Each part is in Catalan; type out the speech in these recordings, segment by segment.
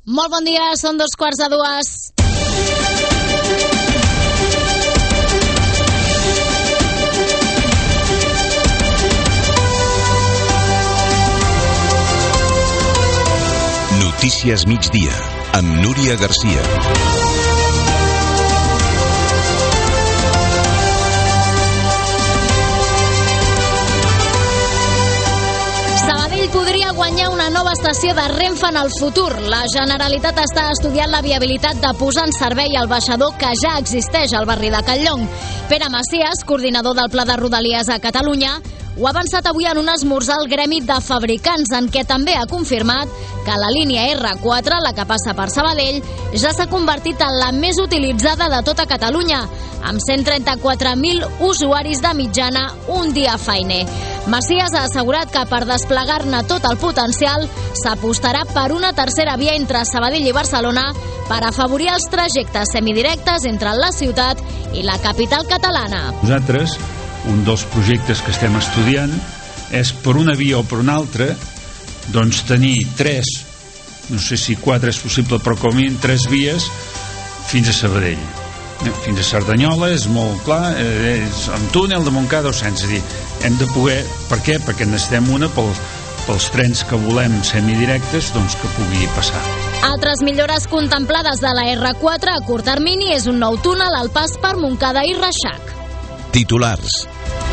Molt bon dia, són 2:45. Notícies migdia, amb Núria Garcia. Sabadell podria guanyar una nova estació de Renfe en el futur. La Generalitat està estudiant la viabilitat de posar en servei el baixador que ja existeix al barri de Catllong. Pere Macias, coordinador del Pla de Rodalies a Catalunya, ho ha avançat avui en un esmorzar al gremi de fabricants, en què també ha confirmat que la línia R4, la que passa per Sabadell, ja s'ha convertit en la més utilitzada de tota Catalunya, amb 134.000 usuaris de mitjana un dia feiner. Macias ha assegurat que per desplegar-ne tot el potencial s'apostarà per una tercera via entre Sabadell i Barcelona per afavorir els trajectes semidirectes entre la ciutat i la capital catalana. Nosaltres, un dels projectes que estem estudiant és per una via o per una altra, doncs tenir 3, no sé si 4 és possible, però com a mínim 3 vies fins a Sabadell. Fins a Cerdanyola és molt clar, és amb túnel de Montcada o sense. És a dir, hem de poder, per què? Perquè necessitem una pels trens que volem semidirectes, doncs que pugui passar. Altres millores contemplades de la R4 a curt termini és un nou túnel al pas per Montcada i Reixac. Titulars.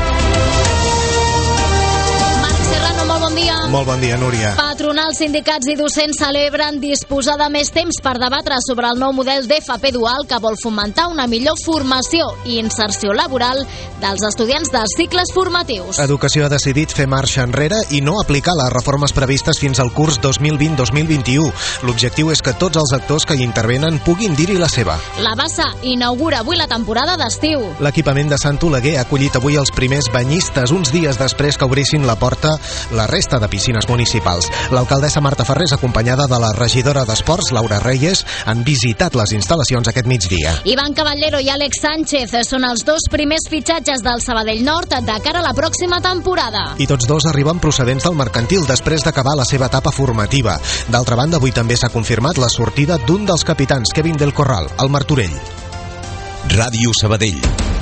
Molt bon dia. Molt bon dia, Núria. Patronals, sindicats i docents celebren disposar de més temps per debatre sobre el nou model d'FP dual que vol fomentar una millor formació i inserció laboral dels estudiants dels cicles formatius. Educació ha decidit fer marxa enrere i no aplicar les reformes previstes fins al curs 2020-2021. L'objectiu és que tots els actors que hi intervenen puguin dir-hi la seva. La Bassa inaugura avui la temporada d'estiu. L'equipament de Sant Oleguer ha acollit avui els primers banyistes, uns dies després que obrissin la porta la resta de piscines municipals. L'alcaldessa Marta Ferrés, acompanyada de la regidora d'Esports, Laura Reyes, han visitat les instal·lacions aquest migdia. Iván Caballero i Àlex Sánchez són els dos primers fitxatges del Sabadell Nord de cara a la pròxima temporada. I tots dos arriben procedents del mercantil després d'acabar la seva etapa formativa. D'altra banda, avui també s'ha confirmat la sortida d'un dels capitans, Kevin del Corral, al Martorell. Ràdio Sabadell.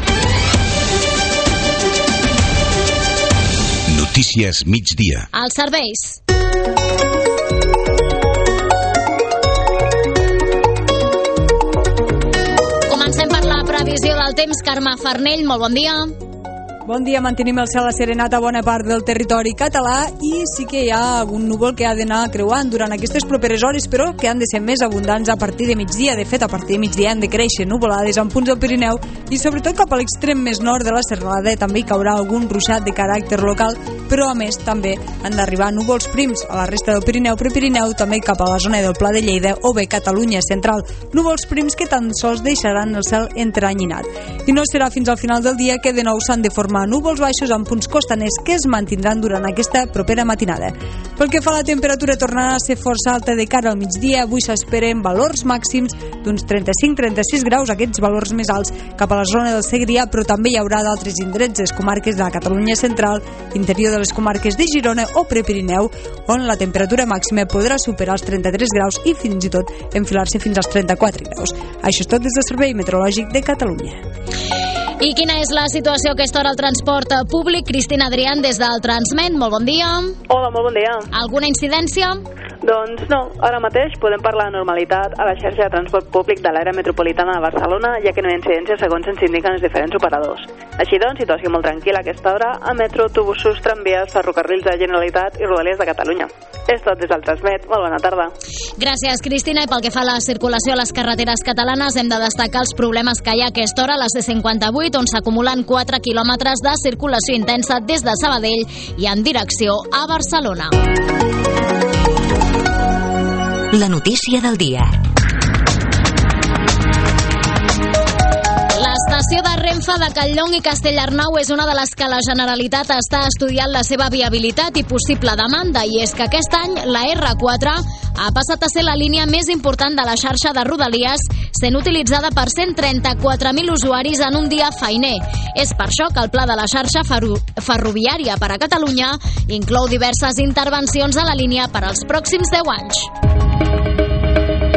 Notícies migdia. Els serveis. Comencem per la previsió del temps. Carme Farnell, molt bon dia. Bon dia, mantenim el cel asserenat a bona part del territori català i sí que hi ha algun núvol que ha d'anar creuant durant aquestes properes hores, però que han de ser més abundants a partir de migdia. De fet, a partir de migdia han de créixer nuvolades en punts del Pirineu i sobretot cap a l'extrem més nord de la serralada també hi caurà algun ruixat de caràcter local, però a més també han d'arribar núvols prims a la resta del Pirineu, Prepirineu, també cap a la zona del Pla de Lleida o bé Catalunya central. Núvols prims que tan sols deixaran el cel entreanyinat. I no serà fins al final del dia que de nou s'han de formar núvols baixos en punts costaners que es mantindran durant aquesta propera matinada. Pel que fa a la temperatura, tornarà a ser força alta de cara al migdia. Avui s'esperen valors màxims d'uns 35-36 graus, aquests valors més alts cap a la zona del Segrià, però també hi haurà d'altres indrets de les comarques de la Catalunya central, interior de les comarques de Girona o Prepirineu, on la temperatura màxima podrà superar els 33 graus i fins i tot enfilar-se fins als 34 graus. Això és tot des del Servei Meteorològic de Catalunya. I quina és la situació a aquesta hora al transport públic? Cristina Adrián, des del Transmet, molt bon dia. Hola, molt bon dia. Alguna incidència? Doncs no, ara mateix podem parlar de normalitat a la xarxa de transport públic de l'àrea metropolitana de Barcelona, ja que no hi ha incidència segons ens indiquen els diferents operadors. Així doncs, situació molt tranquil·la a aquesta hora a metro, autobusos, tramvies, ferrocarrils de Generalitat i Rodalies de Catalunya. És tot des del Transmet. Molt bona tarda. Gràcies, Cristina. I pel que fa a la circulació a les carreteres catalanes, hem de destacar els problemes que hi ha a aquesta hora a la C58, on s'acumulen 4 quilòmetres de circulació intensa des de Sabadell i en direcció a Barcelona. La notícia del dia. L'estació de Renfe de Catllong i Castellarnau és una de les que la Generalitat està estudiant la seva viabilitat i possible demanda, i és que aquest any la R4 ha passat a ser la línia més important de la xarxa de Rodalies, sent utilitzada per 134.000 usuaris en un dia feiner. És per això que el pla de la xarxa ferroviària per a Catalunya inclou diverses intervencions a la línia per als pròxims 10 anys.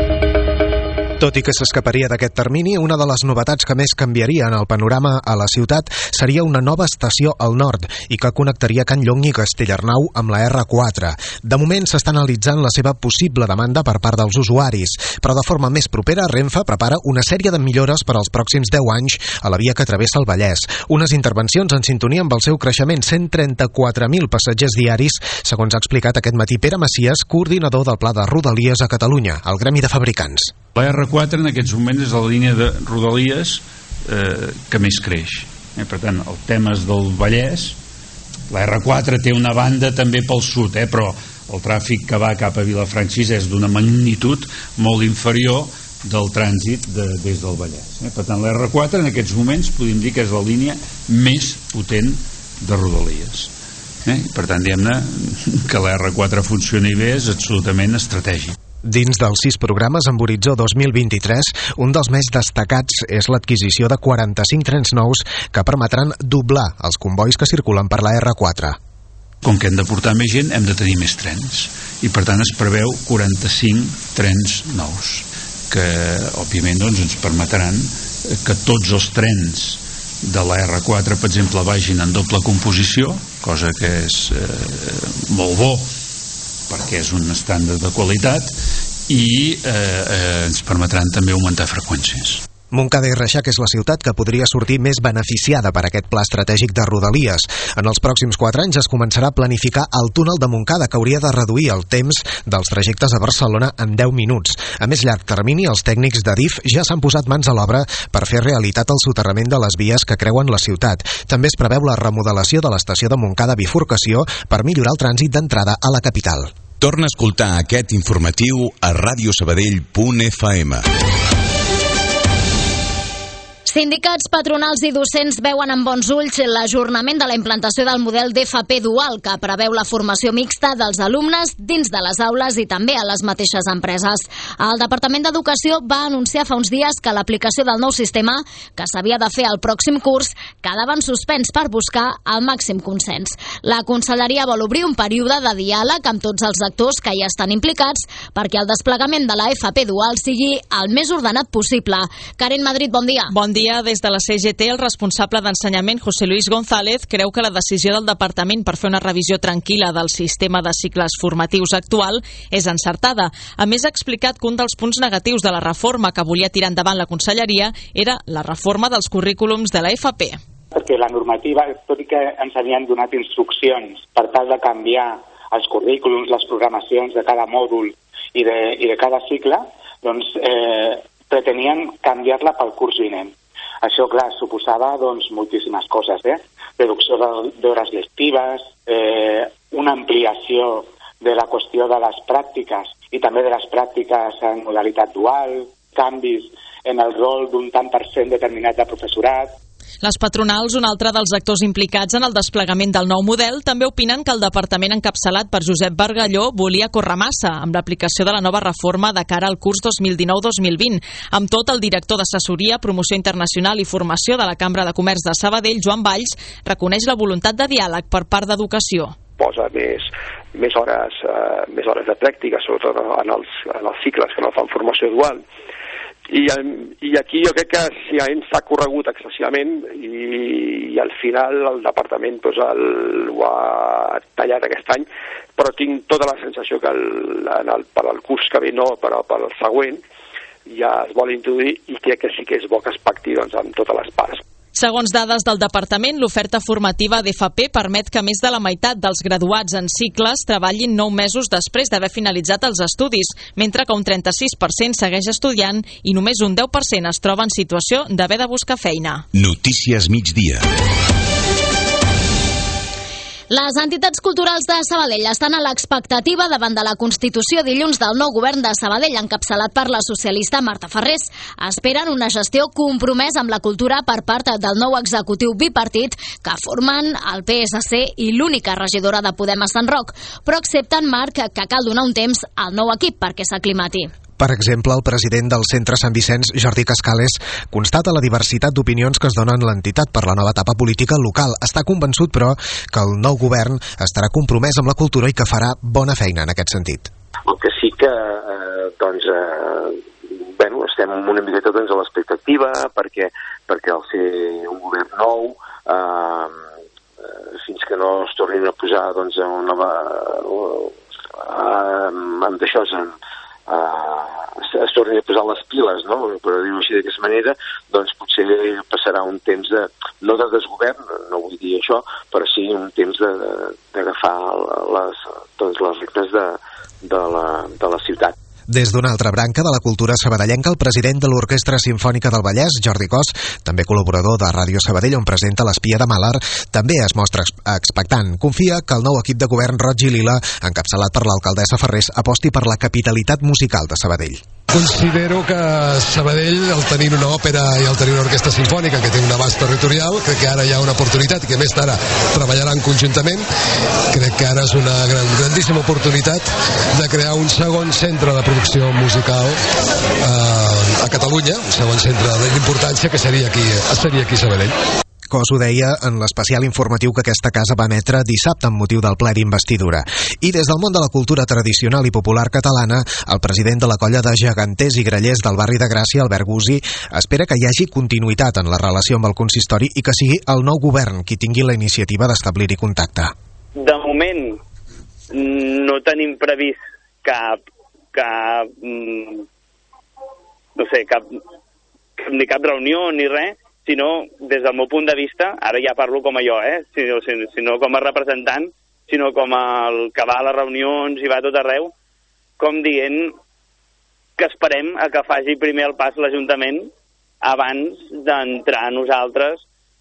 Tot i que s'escaparia d'aquest termini, una de les novetats que més canviaria en el panorama a la ciutat seria una nova estació al nord i que connectaria Can Llong i Castellarnau amb la R4. De moment s'està analitzant la seva possible demanda per part dels usuaris, però de forma més propera Renfe prepara una sèrie de millores per als pròxims 10 anys a la via que travessa el Vallès. Unes intervencions en sintonia amb el seu creixement, 134.000 passatgers diaris, segons ha explicat aquest matí Pere Macias, coordinador del Pla de Rodalies a Catalunya, el Gremi de Fabricants. La R4 en aquests moments és la línia de Rodalies que més creix. Per tant, el tema és del Vallès. La R4 té una banda també pel sud, però el tràfic que va cap a Vilafrancis és d'una magnitud molt inferior del trànsit des del Vallès. Per tant, la R4 en aquests moments podem dir que és la línia més potent de Rodalies. Per tant, diguem-ne que la R4 funcioni bé és absolutament estratègic. Dins dels 6 programes amb horitzó 2023, un dels més destacats és l'adquisició de 45 trens nous que permetran doblar els convois que circulen per la R4. Com que hem de portar més gent, hem de tenir més trens. I per tant es preveu 45 trens nous, que òbviament ens permetran que tots els trens de la R4, per exemple, vagin en doble composició, cosa que és molt bo, perquè és un estàndard de qualitat, i ens permetran també augmentar freqüències. Montcada i Reixac és la ciutat que podria sortir més beneficiada per aquest pla estratègic de Rodalies. En els pròxims 4 anys es començarà a planificar el túnel de Montcada, que hauria de reduir el temps dels trajectes a Barcelona en 10 minuts. A més llarg termini, els tècnics d'Adif ja s'han posat mans a l'obra per fer realitat el soterrament de les vies que creuen la ciutat. També es preveu la remodelació de l'estació de Montcada Bifurcació per millorar el trànsit d'entrada a la capital. Torna a escoltar aquest informatiu a radiosabadell.fm. Sindicats, patronals i docents veuen amb bons ulls l'ajornament de la implantació del model d'FP dual, que preveu la formació mixta dels alumnes dins de les aules i també a les mateixes empreses. El Departament d'Educació va anunciar fa uns dies que l'aplicació del nou sistema, que s'havia de fer al pròxim curs, quedava en suspens per buscar el màxim consens. La Conselleria vol obrir un període de diàleg amb tots els actors que hi estan implicats perquè el desplegament de la FP dual sigui el més ordenat possible. Karen Madrid, bon dia. Bon dia. Des de la CGT, el responsable d'ensenyament, José Luis González, creu que la decisió del departament per fer una revisió tranquil·la del sistema de cicles formatius actual és encertada. A més, ha explicat que un dels punts negatius de la reforma que volia tirar endavant la conselleria era la reforma dels currículums de la FP. Perquè la normativa, tot i que ens havien donat instruccions per tal de canviar els currículums, les programacions de cada mòdul i de cada cicle, doncs pretenien canviar-la pel curs vinent. Això, clar, suposava moltíssimes coses, reducció d'hores lectives, una ampliació de la qüestió de les pràctiques i també de les pràctiques en modalitat dual, canvis en el rol d'un tant per cent determinat de professorat. Les patronals, un altre dels actors implicats en el desplegament del nou model, també opinen que el departament encapçalat per Josep Bargalló volia córrer massa amb l'aplicació de la nova reforma de cara al curs 2019-2020. Amb tot, el director d'Assessoria, Promoció Internacional i Formació de la Cambra de Comerç de Sabadell, Joan Valls, reconeix la voluntat de diàleg per part d'Educació. Posa més hores de pràctica, sobretot en els cicles que no fan formació dual. I aquí jo crec que s'ha corregut excessivament i al final el departament ho ha tallat aquest any, però tinc tota la sensació que per al curs que ve no, però per al següent ja es vol introduir i crec que sí que és bo que es pacti amb totes les parts. Segons dades del departament, l'oferta formativa d'FP permet que més de la meitat dels graduats en cicles treballin 9 mesos després d'haver finalitzat els estudis, mentre que un 36% segueix estudiant i només un 10% es troba en situació d'haver de buscar feina. Notícies migdia. Les entitats culturals de Sabadell estan a l'expectativa davant de la constitució dilluns del nou govern de Sabadell, encapçalat per la socialista Marta Ferrés. Esperen una gestió compromesa amb la cultura per part del nou executiu bipartit que formen el PSC i l'única regidora de Podem a Sant Roc, però accepten, Marc, que cal donar un temps al nou equip perquè s'aclimati. Per exemple, el president del Centre Sant Vicenç, Jordi Cascales, constata la diversitat d'opinions que es donen a l'entitat per la nova etapa política local. Està convençut, però, que el nou govern estarà compromès amb la cultura i que farà bona feina en aquest sentit. El que sí que estem una miqueta a l'expectativa perquè al ser un govern nou fins que no es tornin a posar es tornin a posar les piles, no? Per dir-ho així d'aquesta manera, doncs potser passarà un temps no de desgovern, no vull dir això, però sí un temps d'agafar les regnes de la ciutat. Des d'una altra branca de la cultura sabadellenca, el president de l'Orquestra Simfònica del Vallès, Jordi Cos, també col·laborador de Ràdio Sabadell, on presenta l'Espia de Mahler, també es mostra expectant. Confia que el nou equip de govern roig i lila, encapçalat per l'alcaldessa Farrés, aposti per la capitalitat musical de Sabadell. Considero que Sabadell, el tenint una òpera i el tenint una orquestra simfònica que té un abast territorial, crec que ara hi ha una oportunitat i que més tard treballaran conjuntament. Crec que ara és una grandíssima oportunitat de crear un segon centre de producció musical a Catalunya, un segon centre d'importància que seria aquí a Sabadell. Cos ho deia en l'especial informatiu que aquesta casa va emetre dissabte amb motiu del ple d'investidura. I des del món de la cultura tradicional i popular catalana, el president de la colla de geganters i grallers del barri de Gràcia, Albert Gusi, espera que hi hagi continuïtat en la relació amb el consistori i que sigui el nou govern qui tingui la iniciativa d'establir-hi contacte. De moment no tenim previst cap reunió ni res, sinó, des del meu punt de vista, ara ja parlo com a jo, sinó com a representant, sinó com el que va a les reunions i va a tot arreu, com dient que esperem a que faci primer el pas l'Ajuntament abans d'entrar nosaltres,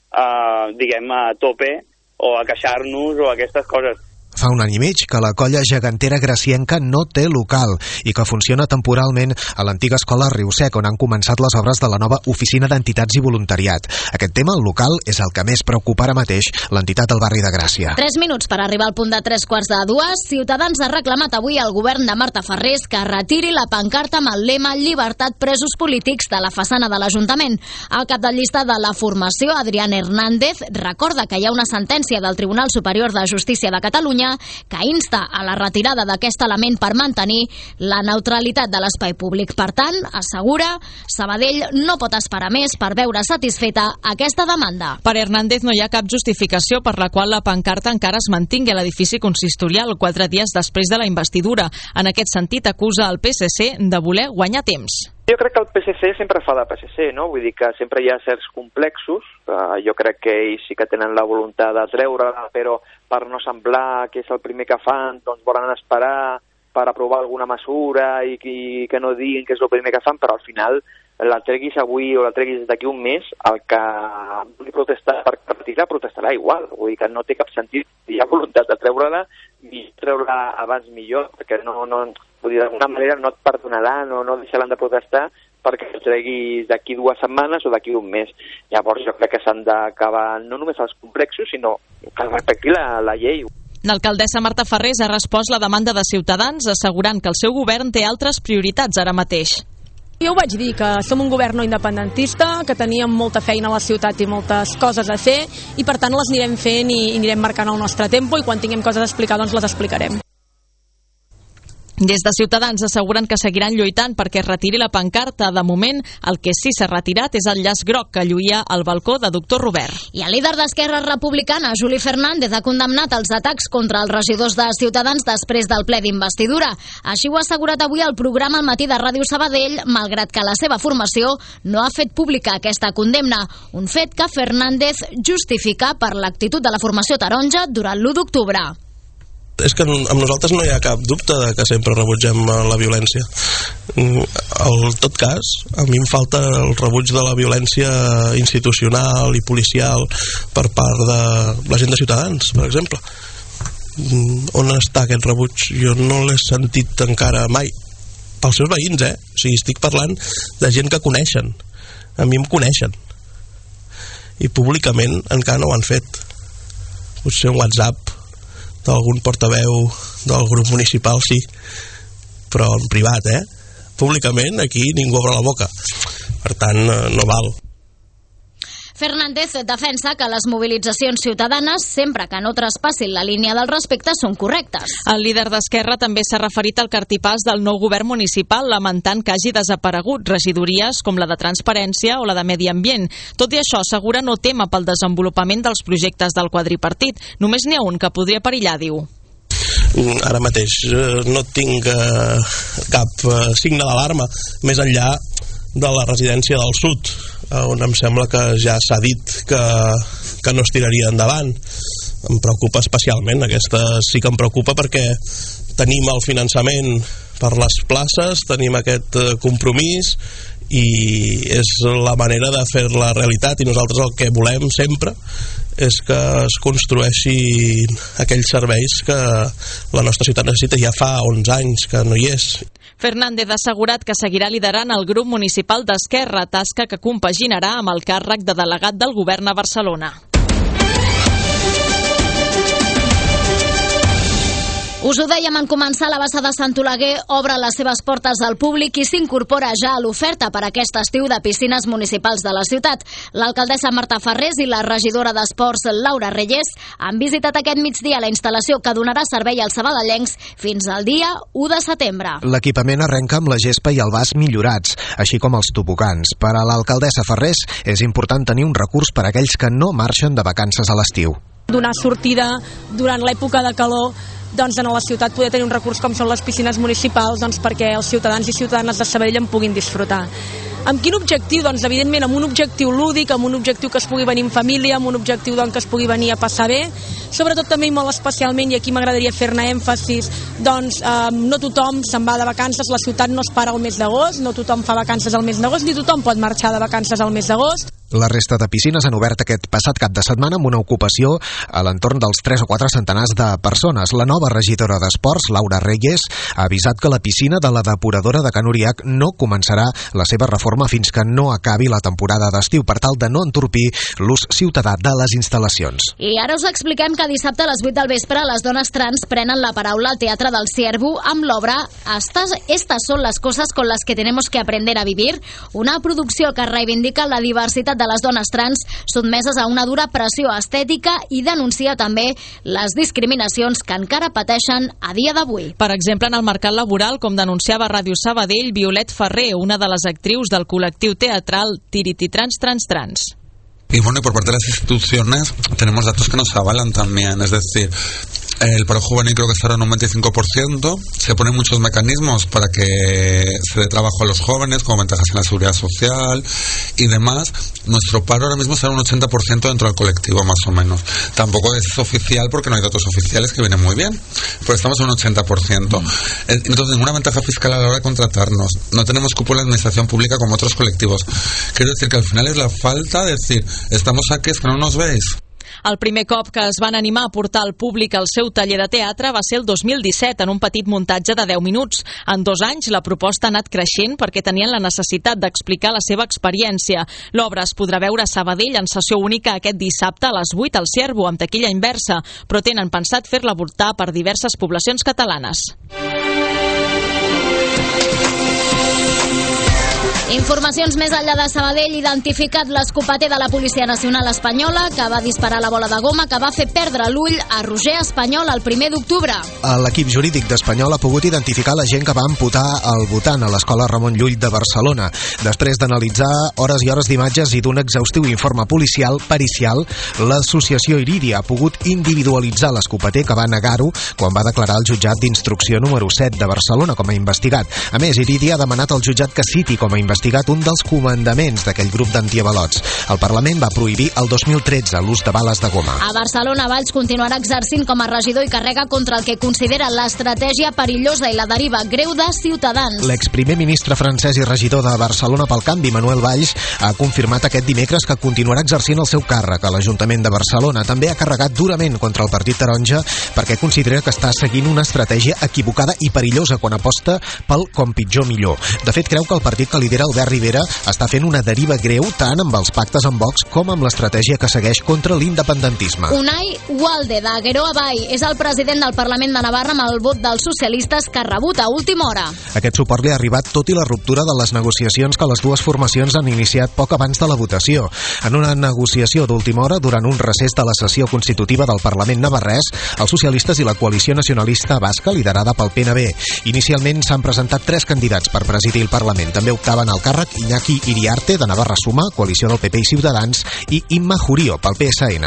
diguem, a tope o a queixar-nos o aquestes coses. Fa un any i mig que la colla gegantera gracienca no té local i que funciona temporalment a l'antiga escola Riu Sec, on han començat les obres de la nova oficina d'entitats i voluntariat. Aquest tema, el local, és el que més preocupa ara mateix l'entitat del barri de Gràcia. 3 minuts per arribar al punt de 3:45. Ciutadans ha reclamat avui al govern de Marta Farrés que retiri la pancarta amb el lema "Llibertat presos polítics" de la façana de l'Ajuntament. El cap de llista de la formació, Adrián Hernández, recorda que hi ha una sentència del Tribunal Superior de Justícia de Catalunya que insta a la retirada d'aquest element per mantenir la neutralitat de l'espai públic. Per tant, assegura, Sabadell no pot esperar més per veure satisfeta aquesta demanda. Per Hernández no hi ha cap justificació per la qual la pancarta encara es mantingui a l'edifici consistorial 4 dies després de la investidura. En aquest sentit, acusa el PSC de voler guanyar temps. Jo crec que el PSC sempre fa de PSC, no? Vull dir que sempre hi ha certs complexos. Jo crec que ells sí que tenen la voluntat de treure-la, però per no semblar que és el primer que fan, doncs volen esperar per aprovar alguna mesura i que no diguin que és el primer que fan, però al final la treguis avui o la treguis d'aquí un mes, el que vulgui protestar per retirar protestarà igual. Vull dir que no té cap sentit. Hi ha voluntat de treure-la i treure-la abans millor, perquè vull dir, d'alguna manera no et perdonarà, no deixaran de protestar perquè el treguis d'aquí 2 setmanes o d'aquí un mes. Llavors jo crec que s'han d'acabar no només els complexos, sinó que respecti la llei. L'alcaldessa Marta Farrés ha respost la demanda de Ciutadans, assegurant que el seu govern té altres prioritats ara mateix. Jo ho vaig dir, que som un govern no independentista, que teníem molta feina a la ciutat i moltes coses a fer, i per tant les anirem fent i anirem marcant el nostre tempo, i quan tinguem coses a explicar doncs les explicarem. Des de Ciutadans asseguren que seguiran lluitant perquè es retiri la pancarta. De moment, el que sí s'ha retirat és el llaç groc que lluïa al balcó de Doctor Robert. I el líder d'Esquerra Republicana, Juli Fernández, ha condemnat els atacs contra els regidors de Ciutadans després del ple d'investidura. Així ho ha assegurat avui al programa Al matí de Ràdio Sabadell, malgrat que la seva formació no ha fet pública aquesta condemna, un fet que Fernández justifica per l'actitud de la formació taronja durant l'1 d'octubre. És que amb nosaltres no hi ha cap dubte de que sempre rebutgem la violència. En tot cas, a mi em falta el rebuig de la violència institucional i policial per part de la gent de Ciutadans, per exemple. On està aquest rebuig? Jo no l'he sentit encara mai. Pels seus veïns, O sigui, estic parlant de gent que coneixen. A mi em coneixen. I públicament encara no ho han fet. Potser un WhatsApp d'algun portaveu del grup municipal, sí, però en privat, Públicament, aquí ningú obre la boca. Per tant, no val. Fernández defensa que les mobilitzacions ciutadanes, sempre que no traspassin la línia del respecte, són correctes. El líder d'Esquerra també s'ha referit al cartipàs del nou govern municipal, lamentant que hagi desaparegut regidories com la de Transparència o la de Medi Ambient. Tot i això, assegura no tema pel desenvolupament dels projectes del quadripartit. Només n'hi ha un que podria perillar, diu. Ara mateix no tinc cap signe d'alarma més enllà de la residència del sud, on em sembla que ja s'ha dit que no es tiraria endavant. Em preocupa especialment, aquesta sí que em preocupa perquè tenim el finançament per les places, tenim aquest compromís i és la manera de fer la realitat, i nosaltres el que volem sempre és que es construeixin aquells serveis que la nostra ciutat necessita. Ja fa 11 anys que no hi és. Fernández ha assegurat que seguirà liderant el grup municipal d'Esquerra, tasca que compaginarà amb el càrrec de delegat del govern a Barcelona. Us ho dèiem en començar, la Bassa de Sant Oleguer obre les seves portes al públic i s'incorpora ja a l'oferta per aquest estiu de piscines municipals de la ciutat. L'alcaldessa Marta Farrés i la regidora d'Esports Laura Reyes han visitat aquest migdia la instal·lació que donarà servei als sabadellencs fins al dia 1 de setembre. L'equipament arrenca amb la gespa i el vas millorats, així com els tobogans. Per a l'alcaldessa Farrés és important tenir un recurs per a aquells que no marxen de vacances a l'estiu. Donar sortida durant l'època de calor doncs en la ciutat, poder tenir un recurs com són les piscines municipals, doncs perquè els ciutadans i ciutadanes de Sabadell en puguin disfrutar. Amb quin objectiu? Doncs evidentment amb un objectiu lúdic, amb un objectiu que es pugui venir en família, amb un objectiu doncs, que es pugui venir a passar bé, sobretot també i molt especialment, i aquí m'agradaria fer-ne èmfasis, doncs no tothom se'n va de vacances, la ciutat no es para al mes d'agost, no tothom fa vacances al mes d'agost, ni tothom pot marxar de vacances al mes d'agost. La resta de piscines han obert aquest passat cap de setmana amb una ocupació a l'entorn dels 3 o 4 centenars de persones. La nova regidora d'Esports, Laura Reyes, ha avisat que la piscina de la depuradora de Can Uriac no començarà la seva reforma fins que no acabi la temporada d'estiu, per tal de no entorpir l'ús ciutadà de les instal·lacions. I ara us expliquem que dissabte a les 8 del vespre les dones trans prenen la paraula al Teatre del Ciervo amb l'obra Estas son las cosas con las que tenemos que aprender a vivir, una producció que reivindica la diversitat de les dones trans sotmeses a una dura pressió estètica i denuncia també les discriminacions que encara pateixen a dia d'avui. Per exemple, en el mercat laboral, com denunciava Ràdio Sabadell, Violet Ferrer, una de les actrius del col·lectiu teatral Tirititrans Trans Trans. Y bueno, y por parte de las instituciones tenemos datos que nos avalan también, es decir, el paro juvenil creo que estará en un 25%, se ponen muchos mecanismos para que se dé trabajo a los jóvenes, como ventajas en la seguridad social y demás. Nuestro paro ahora mismo está en un 80% dentro del colectivo, más o menos. Tampoco es oficial porque no hay datos oficiales, que vienen muy bien, pero estamos en un 80%. Entonces, ninguna ventaja fiscal a la hora de contratarnos. No tenemos cupo en la administración pública como otros colectivos. Quiero decir que al final es la falta de decir, estamos aquí, es que no nos veis. El primer cop que es van animar a portar al públic el seu taller de teatre va ser el 2017, en un petit muntatge de 10 minuts. En 2 anys, la proposta ha anat creixent perquè tenien la necessitat d'explicar la seva experiència. L'obra es podrà veure a Sabadell en sessió única aquest dissabte a les 8 al Ciervo, amb taquilla inversa, però tenen pensat fer-la voltar per diverses poblacions catalanes. Informacions més enllà de Sabadell. Identificat l'escopeter de la Policia Nacional Espanyola que va disparar la bola de goma que va fer perdre l'ull a Roger Espanyol el 1 d'octubre. L'equip jurídic d'Espanyol ha pogut identificar la gent que va amputar el votant a l'escola Ramon Llull de Barcelona. Després d'analitzar hores i hores d'imatges i d'un exhaustiu informe policial pericial, l'associació Iridia ha pogut individualitzar l'escopeter que va negar-ho quan va declarar al jutjat d'instrucció número 7 de Barcelona com a investigat. A més, Iridia ha demanat al jutjat que citi com a investigat un dels comandaments d'aquell grup d'antiavalots. El Parlament va prohibir el 2013 l'ús de bales de goma. A Barcelona, Valls continuarà exercint com a regidor i carrega contra el que considera l'estratègia perillosa i la deriva greu de Ciutadans. L'exprimer ministre francès i regidor de Barcelona pel Canvi, Manuel Valls, ha confirmat aquest dimecres que continuarà exercint el seu càrrec a l'Ajuntament de Barcelona. També ha carregat durament contra el Partit Taronja perquè considera que està seguint una estratègia equivocada i perillosa quan aposta pel com pitjor millor. De fet, creu que el partit que lidera el Albert Rivera està fent una deriva greu tant amb els pactes amb Vox com amb l'estratègia que segueix contra l'independentisme. Unai Walde, de Gueroa Bay, és el president del Parlament de Navarra amb el vot dels socialistes que ha rebut a última hora. Aquest suport li ha arribat tot i la ruptura de les negociacions que les dues formacions han iniciat poc abans de la votació. En una negociació d'última hora, durant un recés de la sessió constitutiva del Parlament navarrès, els socialistes i la coalició nacionalista basca, liderada pel PNB. Inicialment s'han presentat 3 candidats per presidir el Parlament. També optaven al càrrec Iñaki Iriarte, de Navarra Suma, coalició del PP i Ciutadans, i Imma Jurío, pel PSN.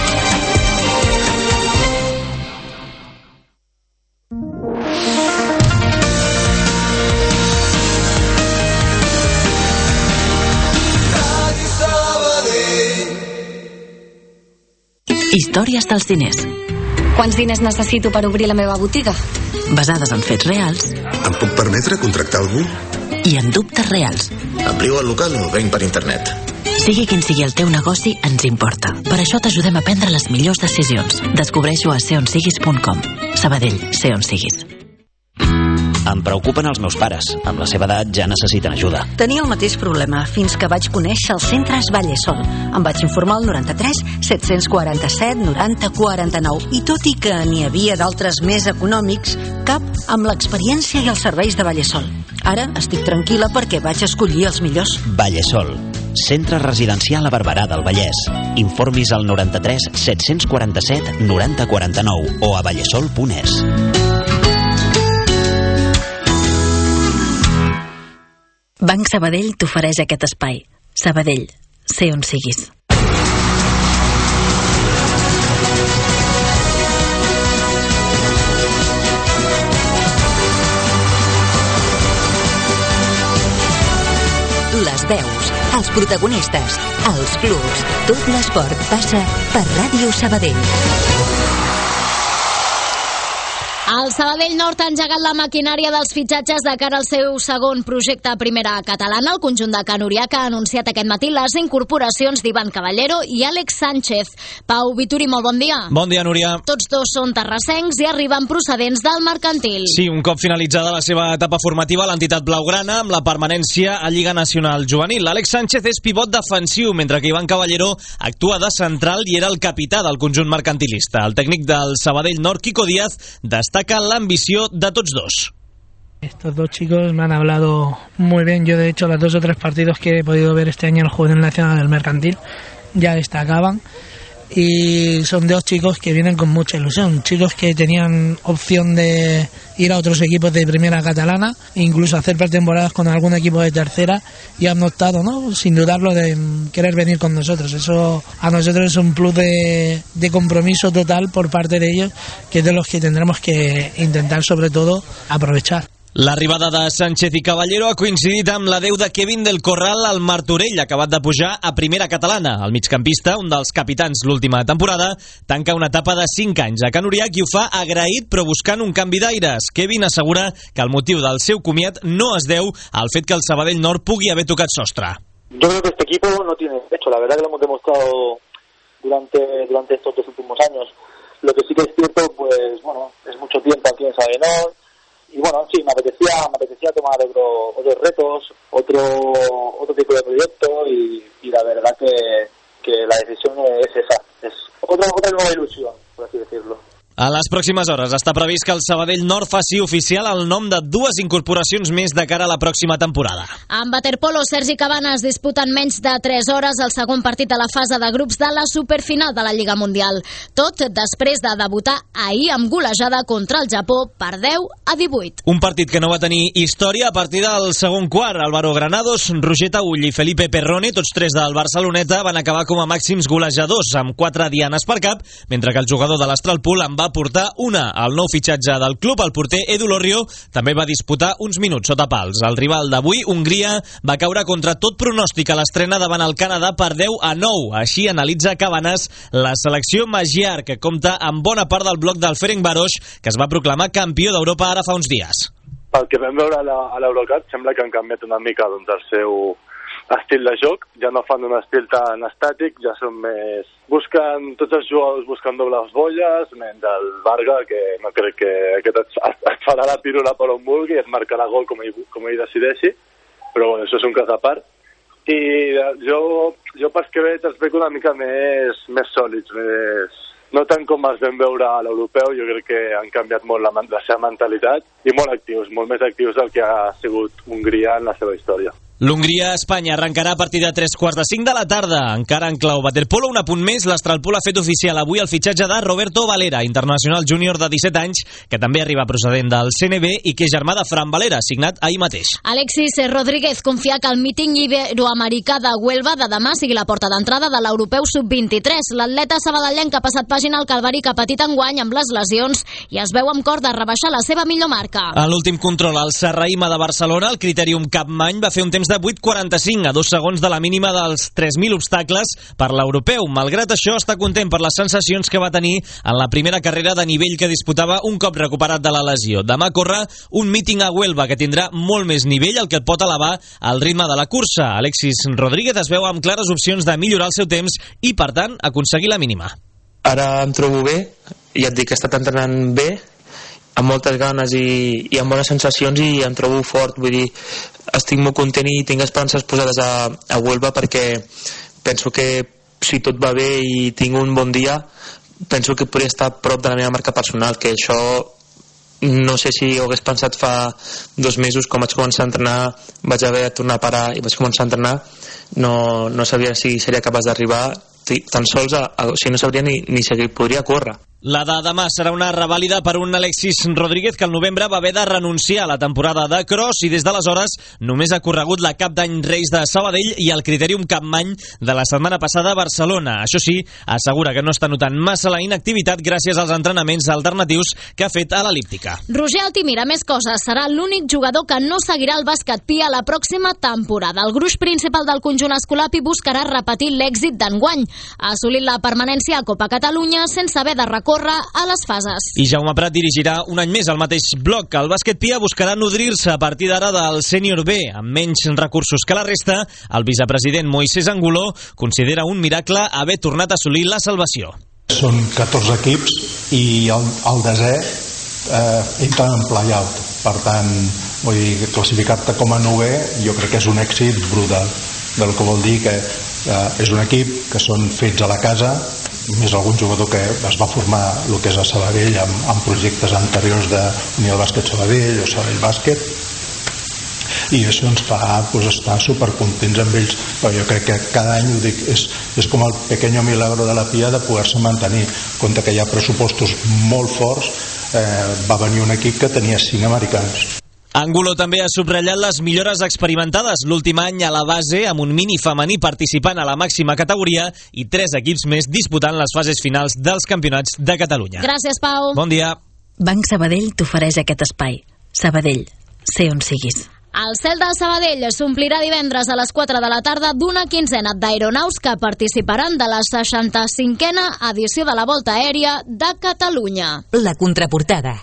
Històries dels diners. Quants diners necessito per obrir la meva botiga? Basades en fets reals. Em puc permetre contractar algú? I en dubtes reals. Amplio el local o venc per internet? Sigui quin sigui el teu negoci, ens importa. Per això t'ajudem a prendre les millors decisions. Descobreix-ho a seonsiguis.com. Sabadell, sé on siguis. Em preocupen els meus pares. Amb la seva edat ja necessiten ajuda. Tenia el mateix problema fins que vaig conèixer els centres Vallesol. Em vaig informar al 93 747 90 49 i tot i que n'hi havia d'altres més econòmics, cap amb l'experiència i els serveis de Vallesol. Ara estic tranquil·la perquè vaig escollir els millors. Vallesol, centre residencial a Barberà del Vallès. Informis al 93 747 90 49 o a vallesol.es. Banc Sabadell t'ofereix aquest espai. Sabadell, sé on siguis. Les veus, els protagonistes, els clubs, tot l'esport passa per Ràdio Sabadell. El Sabadell Nord ha engegat la maquinària dels fitxatges de cara al seu segon projecte a primera catalana. El conjunt de Can Urià, que ha anunciat aquest matí les incorporacions d'Ivan Caballero i Àlex Sánchez. Pau Vituri, molt bon dia. Bon dia, Núria. Tots dos són terrassencs i arriben procedents del Mercantil. Sí, un cop finalitzada la seva etapa formativa, l'entitat blaugrana amb la permanència a Lliga Nacional Juvenil. Àlex Sánchez és pivot defensiu, mentre que Ivan Caballero actua de central i era el capità del conjunt mercantilista. El tècnic del Sabadell Nord, Quico Díaz, destaca la ambició de tots dos. Estos dos chicos me han hablado muy bien. Yo, de hecho, los 2 o 3 partidos que he podido ver este año en el Juvenil Nacional del Mercantil ya destacaban. Y son 2 chicos que vienen con mucha ilusión. Chicos que tenían opción de ir a otros equipos de primera catalana, incluso hacer pretemporadas con algún equipo de tercera, y han optado, ¿no?, sin dudarlo, de querer venir con nosotros. Eso a nosotros es un plus de compromiso total por parte de ellos, que es de los que tendremos que intentar, sobre todo, aprovechar. L'arribada de Sánchez i Caballero ha coincidit amb l'adeu de Kevin del Corral al Martorell, acabat de pujar a primera catalana. El migcampista, un dels capitans l'última temporada, tanca una etapa de 5 anys a Can Urià, i ho fa agraït però buscant un canvi d'aires. Kevin assegura que el motiu del seu comiat no es deu al fet que el Sabadell Nord pugui haver tocat sostre. Yo creo que este equipo no tiene techo, la verdad que lo hemos demostrado durante estos 2 últimos años. Lo que sí que es cierto, pues bueno, es mucho tiempo aquí en Sabadell Nord. Y bueno, sí, me apetecía tomar otros retos, otro tipo de proyecto, y la verdad que la decisión es esa, es otra nueva ilusión, por así decirlo. A les pròximes hores està previst que el Sabadell Nord faci oficial el nom de 2 incorporacions més de cara a la pròxima temporada. En waterpolo, Sergi Cabanes disputa en menys de 3 hores el segon partit a la fase de grups de la superfinal de la Lliga Mundial. Tot després de debutar ahir amb golejada contra el Japó per 10-18. Un partit que no va tenir història a partir del segon quart. Álvaro Granados, Roger Taüll i Felipe Perrone, tots 3 del Barceloneta, van acabar com a màxims golejadors amb 4 dianes per cap, mentre que el jugador de l'Astralpool en va portar una. El nou fitxatge del club, el porter Edu Lorrio, també va disputar uns minuts sota pals. El rival d'avui, Hongria, va caure contra tot pronòstic a l'estrena davant el Canadà per 10-9. Així analitza Cabanes la selecció Magyar, que compta amb bona part del bloc del Ferencváros, que es va proclamar campió d'Europa ara fa uns dies. Pel que vam veure a l'Eurocup, sembla que han canviat una mica el seu estil de joc, ja no fan un estil tan estàtic, ja són més... Tots els jugadors busquen dobles bolles, menys el Varga, que no crec que aquest et farà la pirula per on vulgui i et marcarà gol com ell decideixi, però bueno, això és un cas a part. I jo pels que veig els veig una mica més sòlids, no tant com els vam veure a l'europeu. Jo crec que han canviat molt la seva mentalitat i molt actius, molt més actius del que ha sigut Hongria en la seva història. L'Hongria-Espanya arrencarà a partir de 3:45 de la tarda. Encara en clau waterpolo, un apunt més, l'Astralpool ha fet oficial avui el fitxatge de Roberto Valera, internacional júnior de 17 anys, que també arriba procedent del CNB i que és germà de Fran Valera, signat ahir mateix. Alexis Rodríguez confia que el míting iberoamericà de Huelva de demà sigui la porta d'entrada de l'europeu sub-23. L'atleta sabadellenc ha passat pàgina al calvari que ha patit enguany amb les lesions i es veu amb cor de rebaixar la seva millor marca. A l'últim control al Serraïma de Barcelona, el Critèrium Capmany va fer un temps de 8:45 a 2 segons de la mínima dels 3.000 obstacles per l'europeu. Malgrat això, està content per les sensacions que va tenir en la primera carrera de nivell que disputava un cop recuperat de la lesió. Demà corre un míting a Huelva que tindrà molt més nivell, el que et pot elevar al ritme de la cursa. Alexis Rodríguez es veu amb clares opcions de millorar el seu temps i, per tant, aconseguir la mínima. Ara em trobo bé, ja et dic que he estat entrenant bé, amb moltes ganes i amb bones sensacions, i em trobo fort. Vull dir, estic molt content i tinc esperances posades a Huelva, perquè penso que si tot va bé i tinc un bon dia, penso que podria estar a prop de la meva marca personal, que això no sé si ho hagués pensat fa 2 mesos. Com vaig començar a entrenar, vaig haver de tornar a parar i vaig començar a entrenar, no sabia si seria capaç d'arribar, tan sols no sabria ni si podria córrer. La de demà serà una revàlida per un Alexis Rodríguez que al novembre va haver de renunciar a la temporada de cross i des d'aleshores només ha corregut la Cap d'Any Reis de Sabadell i el Critèrium Capmany de la setmana passada a Barcelona. Això sí, assegura que no està notant massa la inactivitat gràcies als entrenaments alternatius que ha fet a l'el·líptica. Roger Altimira, més coses, serà l'únic jugador que no seguirà el bàsquet Pia la pròxima temporada. El gruix principal del conjunt escolapi buscarà repetir l'èxit d'enguany. Ha assolit la permanència a Copa Catalunya sense haver de recórrer a les fases. I Jaume Prat dirigirà un any més al mateix bloc. El bàsquet Pia buscarà nodrir-se a partir d'ara del sènior B, amb menys recursos que la resta. El vicepresident Moisés Anguló considera un miracle haver tornat a assolir la salvació. Són 14 equips i el desè entra en play-out. Per tant, vull dir, classificar-te com a 9è jo crec que és un èxit brutal. Del que vol dir que és un equip que són fets a la casa, més algun jugador que es va formar el que és a Sabadell amb projectes anteriors d'Unió del Bàsquet Sabadell o Sabadell Bàsquet, i això ens fa estar supercontents amb ells. Però jo crec que cada any, ho dic, és com el pequeño milagro de la Pia de poder-se mantenir. Compte que hi ha pressupostos molt forts, va venir un equip que tenia 5 americans. Angulo també ha subratllat les millores experimentades l'últim any a la base, amb un mini femení participant a la màxima categoria i 3 equips més disputant les fases finals dels campionats de Catalunya. Gràcies, Pau. Bon dia. Banc Sabadell t'ofereix aquest espai. Sabadell, sé on siguis. El cel de Sabadell s'omplirà divendres a les 4 de la tarda d'una quinzena d'aeronaus que participaran de la 65a edició de la Volta Aèria de Catalunya. La contraportada.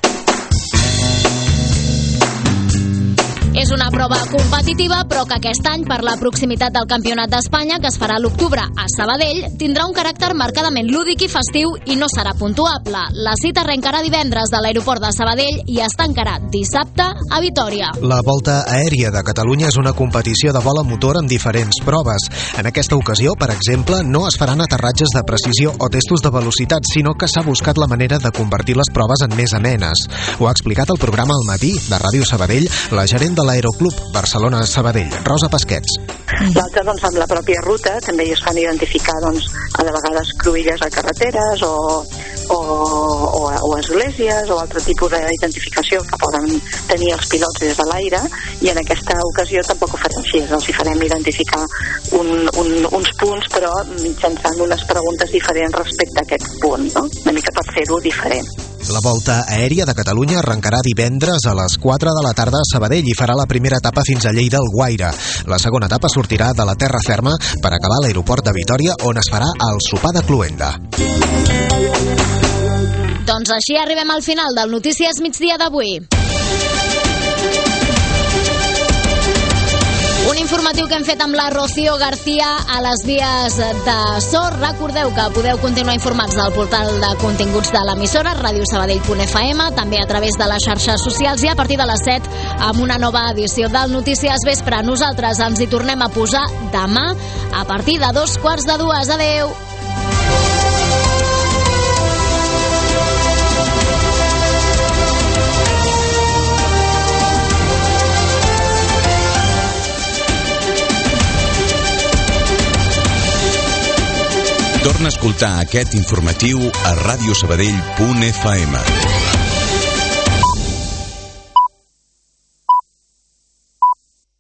És una prova competitiva, però que aquest any, per la proximitat del Campionat d'Espanya, que es farà a l'octubre a Sabadell, tindrà un caràcter marcadament lúdic i festiu i no serà puntuable. La cita arrencarà divendres de l'aeroport de Sabadell i es tancarà dissabte a Vitòria. La Volta Aèria de Catalunya és una competició de vol a motor amb diferents proves. En aquesta ocasió, per exemple, no es faran aterratges de precisió o testos de velocitat, sinó que s'ha buscat la manera de convertir les proves en més amenes. Ho ha explicat el programa Al Matí de Ràdio Sabadell la gerent de l'Aeroclub Barcelona-Sabadell, Rosa Pasquets. L'altre, doncs, amb la pròpia ruta també es fan identificar, doncs, a de vegades cruïlles a carreteres o esglésies o altre tipus d'identificació que poden tenir els pilots des de l'aire, i en aquesta ocasió tampoc ho farem així, els hi farem identificar uns punts, però mitjançant unes preguntes diferents respecte a aquest punt, no? Una mica per fer-ho diferent. La Volta Aèria de Catalunya arrencarà divendres a les 4 de la tarda a Sabadell i farà la primera etapa fins a Lleida al Guaire. La segona etapa sortirà de la terra ferma per acabar a l'aeroport de Vitòria, on es farà el sopar de cloenda. Doncs així arribem al final del Notícies Migdia d'avui. Un informe informatiu que hem fet amb la Rocío García a les vies de so. Recordeu que podeu continuar informats del portal de continguts de l'emissora, radiosabadell.fm, també a través de les xarxes socials, i a partir de les 7 amb una nova edició del Notícies Vespre. Nosaltres ens hi tornem a posar demà a partir de 2:45. Adeu! Torna a escoltar aquest informatiu a radiosabadell.fm.